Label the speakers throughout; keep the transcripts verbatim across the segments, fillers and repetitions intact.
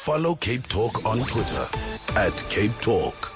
Speaker 1: Follow Cape Talk on Twitter at Cape Talk.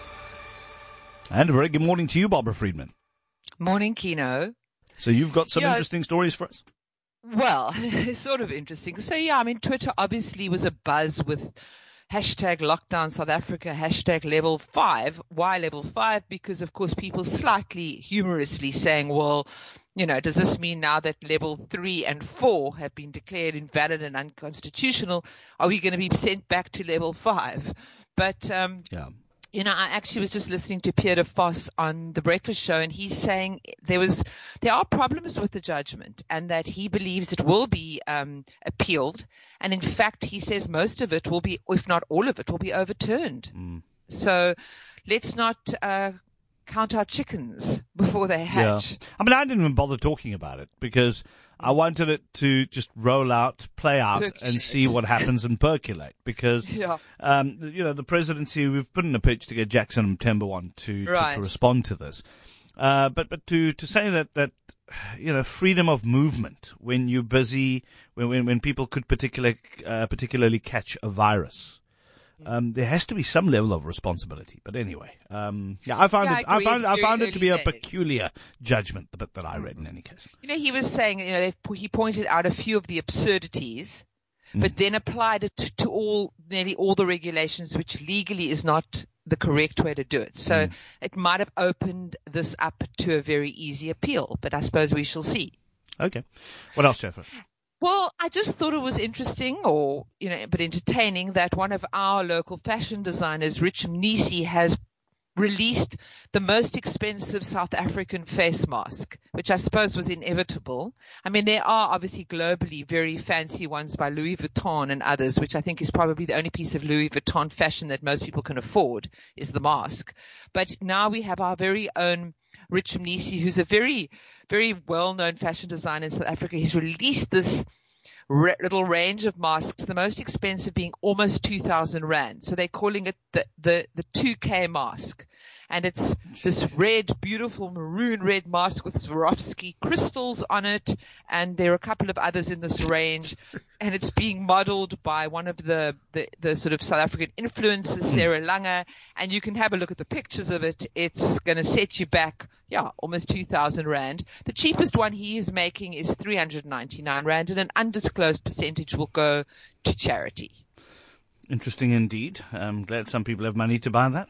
Speaker 2: And a very good morning to you, Barbara Friedman.
Speaker 3: Morning, Kino.
Speaker 2: So you've got some
Speaker 3: yeah,
Speaker 2: interesting stories for us?
Speaker 3: Well, sort of interesting. So, yeah, I mean, Twitter obviously was a buzz with hashtag lockdown South Africa, hashtag level five. Why level five? Because, of course, people slightly humorously saying, well, you know, does this mean now that level three and four have been declared invalid and unconstitutional, are we going to be sent back to level five? But, um, yeah. You know, I actually was just listening to Pierre de Vos on The Breakfast Show, and he's saying there was there are problems with the judgment and that he believes it will be um, appealed. And in fact, he says most of it will be, if not all of it, will be overturned. Mm. So let's not uh, count our chickens before they hatch.
Speaker 2: Yeah. I mean, I didn't even bother talking about it because I wanted it to just roll out, play out, percolate. And see what happens and percolate. Because, yeah. um, you know, the presidency, we've put in a pitch to get Jackson Mthembu on to, right. to, to respond to this. Uh, but but to, to say that, that, you know, freedom of movement when you're busy, when when, when people could particular, uh, particularly catch a virus. Um, there has to be some level of responsibility, but anyway, um, yeah, I found
Speaker 3: yeah,
Speaker 2: it.
Speaker 3: I,
Speaker 2: I found, I found it to be
Speaker 3: days.
Speaker 2: a peculiar judgment, the bit that I read in any case.
Speaker 3: You know, he was saying, you know, they've, he pointed out a few of the absurdities, mm. but then applied it to, to all, nearly all the regulations, which legally is not the correct way to do it. So mm. it might have opened this up to a very easy appeal, but I suppose we shall see.
Speaker 2: Okay, what else, Jeff?
Speaker 3: Well, I just thought it was interesting or, you know, but entertaining that one of our local fashion designers, Rich Mnisi, has released the most expensive South African face mask, which I suppose was inevitable. I mean, there are obviously globally very fancy ones by Louis Vuitton and others, which I think is probably the only piece of Louis Vuitton fashion that most people can afford is the mask. But now we have our very own Rich Mnisi, who's a very, very well-known fashion designer in South Africa. He's released this re- little range of masks, the most expensive being almost two thousand rand. So they're calling it the, the, the two K mask. And it's this red, beautiful maroon red mask with Swarovski crystals on it. And there are a couple of others in this range. And it's being modeled by one of the, the, the sort of South African influencers, Sarah Lange. And you can have a look at the pictures of it. It's going to set you back, yeah, almost two thousand rand. The cheapest one he is making is three hundred ninety-nine rand, and an undisclosed percentage will go to charity.
Speaker 2: Interesting indeed. I'm glad some people have money to buy that.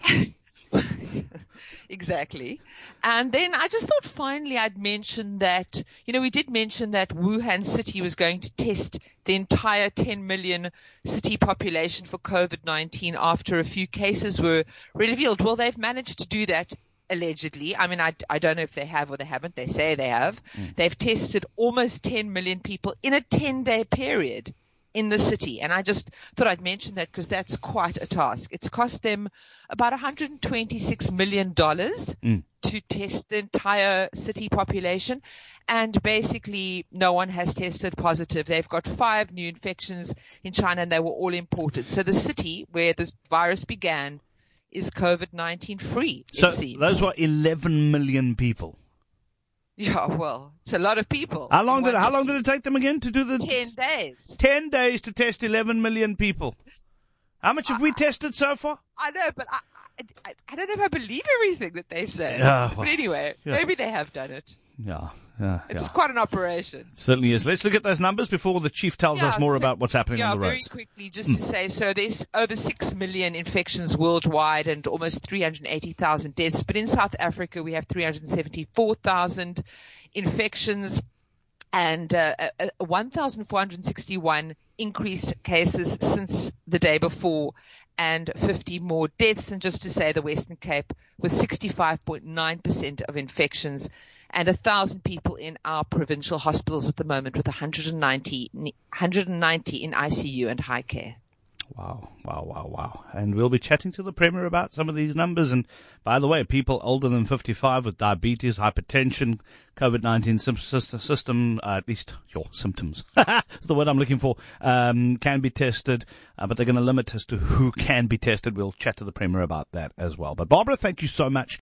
Speaker 3: Exactly. And then I just thought finally I'd mention that, you know, we did mention that Wuhan City was going to test the entire ten million city population for COVID nineteen after a few cases were revealed. Well, they've managed to do that. Allegedly. I mean, I, I don't know if they have or they haven't. They say they have. Mm. They've tested almost ten million people in a ten-day period in the city. And I just thought I'd mention that because that's quite a task. It's cost them about one hundred twenty-six million dollars mm. to test the entire city population. And basically, no one has tested positive. They've got five new infections in China, and they were all imported. So the city where this virus began is COVID nineteen free,
Speaker 2: so
Speaker 3: it seems.
Speaker 2: Those were eleven million people.
Speaker 3: Yeah, well, it's a lot of people.
Speaker 2: How long did it, how long did it take them again to do the
Speaker 3: ten days?
Speaker 2: Ten days to test eleven million people. How much have I, we tested so far?
Speaker 3: I know, but I, I, I don't know if I believe everything that they say.
Speaker 2: Uh, well,
Speaker 3: but anyway,
Speaker 2: yeah.
Speaker 3: maybe they have done it.
Speaker 2: Yeah, yeah,
Speaker 3: It's
Speaker 2: yeah.
Speaker 3: quite an operation.
Speaker 2: It certainly is. Let's look at those numbers before the chief tells
Speaker 3: yeah,
Speaker 2: us more
Speaker 3: so,
Speaker 2: about what's happening
Speaker 3: yeah,
Speaker 2: on the roads.
Speaker 3: Yeah, very quickly, just mm. to say, so there's over six million infections worldwide and almost three hundred eighty thousand deaths. But in South Africa, we have three hundred seventy-four thousand infections and uh, uh, one thousand four hundred sixty-one increased cases since the day before, and fifty more deaths. And just to say, the Western Cape with sixty-five point nine percent of infections, and one thousand people in our provincial hospitals at the moment with one hundred ninety, one hundred ninety in I C U and high care.
Speaker 2: Wow, wow, wow, wow. And we'll be chatting to the Premier about some of these numbers. And by the way, people older than fifty-five with diabetes, hypertension, COVID nineteen system, uh, at least your symptoms, that's the word I'm looking for, um, can be tested. Uh, but they're going to limit as to who can be tested. We'll chat to the Premier about that as well. But Barbara, thank you so much.